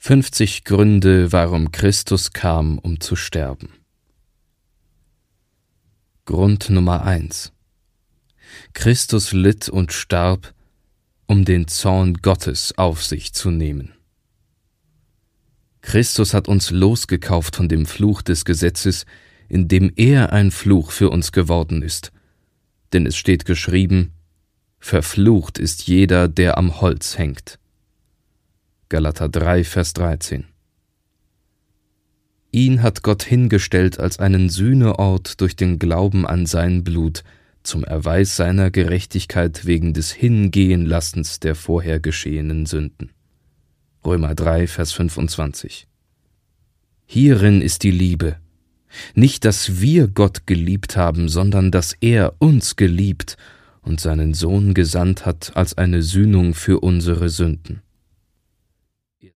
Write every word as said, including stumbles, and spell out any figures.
fünfzig Gründe, warum Christus kam, um zu sterben. Grund Nummer eins. Christus litt und starb, um den Zorn Gottes auf sich zu nehmen. Christus hat uns losgekauft von dem Fluch des Gesetzes, indem er ein Fluch für uns geworden ist. Denn es steht geschrieben: Verflucht ist jeder, der am Holz hängt. Galater drei, Vers dreizehn. Ihn hat Gott hingestellt als einen Sühneort durch den Glauben an sein Blut, zum Erweis seiner Gerechtigkeit wegen des Hingehenlassens der vorher geschehenen Sünden. Römer drei, Vers fünfundzwanzig. Hierin ist die Liebe. Nicht, dass wir Gott geliebt haben, sondern dass er uns geliebt und seinen Sohn gesandt hat als eine Sühnung für unsere Sünden.